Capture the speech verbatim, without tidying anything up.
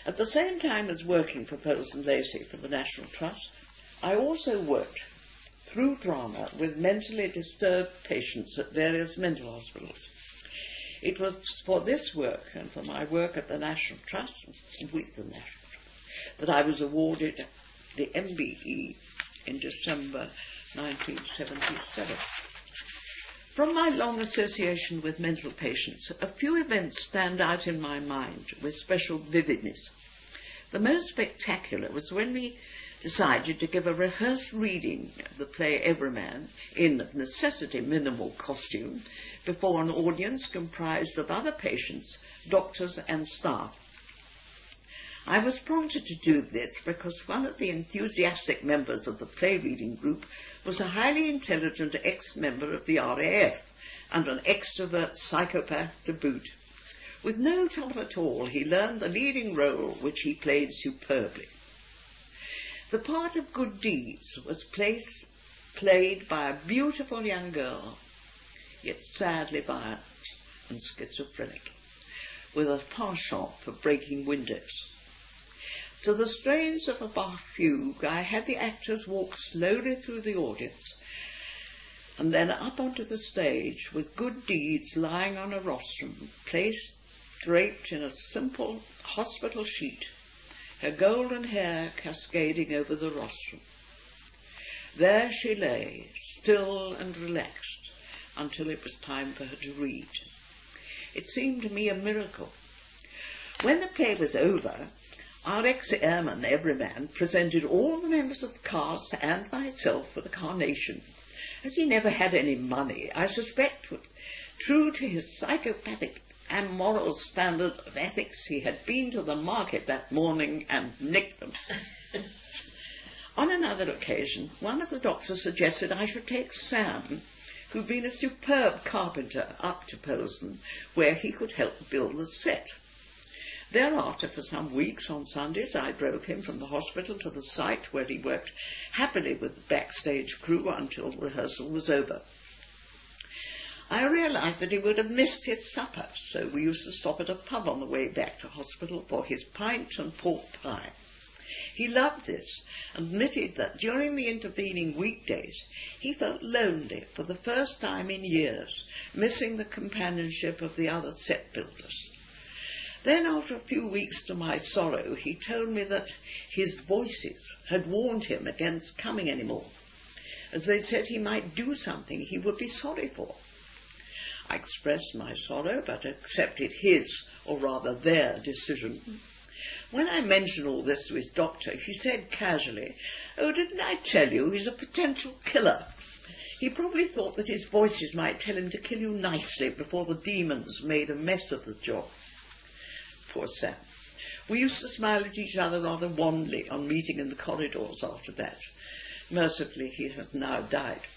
At the same time as working for Poles and Lacey for the National Trust, I also worked through drama with mentally disturbed patients at various mental hospitals. It was for this work and for my work at the National Trust, with the National Trust, that I was awarded the M B E in December nineteen seventy-seven. From my long association with mental patients, a few events stand out in my mind with special vividness. The most spectacular was when we decided to give a rehearsed reading of the play Everyman in, of necessity, minimal costume before an audience comprised of other patients, doctors and staff. I was prompted to do this because one of the enthusiastic members of the play reading group was a highly intelligent ex-member of the R A F and an extrovert psychopath to boot. With no trouble at all, he learned the leading role, which he played superbly. The part of Good Deeds was placed, played by a beautiful young girl, yet sadly violent and schizophrenic, with a penchant for breaking windows. To the strains of a Bach fugue, I had the actors walk slowly through the audience and then up onto the stage with Good Deeds lying on a rostrum, placed, draped in a simple hospital sheet, her golden hair cascading over the rostrum. There she lay, still and relaxed, until it was time for her to read. It seemed to me a miracle. When the play was over, our ex-airman, Everyman, presented all the members of the cast and myself with a carnation. As he never had any money, I suspect, true to his psychopathic and moral standard of ethics, he had been to the market that morning and nicked them. On another occasion, one of the doctors suggested I should take Sam, who'd been a superb carpenter, up to Polesden, where he could help build the set. Thereafter, for some weeks on Sundays, I drove him from the hospital to the site where he worked happily with the backstage crew until rehearsal was over. I realised that he would have missed his supper, so we used to stop at a pub on the way back to hospital for his pint and pork pie. He loved this, and admitted that during the intervening weekdays he felt lonely for the first time in years, missing the companionship of the other set builders. Then, after a few weeks to my sorrow, he told me that his voices had warned him against coming any more, as they said he might do something he would be sorry for. I expressed my sorrow, but accepted his, or rather their, decision. When I mentioned all this to his doctor, he said casually, "Oh, didn't I tell you he's a potential killer? He probably thought that his voices might tell him to kill you nicely before the demons made a mess of the job." Poor Sam. We used to smile at each other rather wanly on meeting in the corridors after that. Mercifully, he has now died.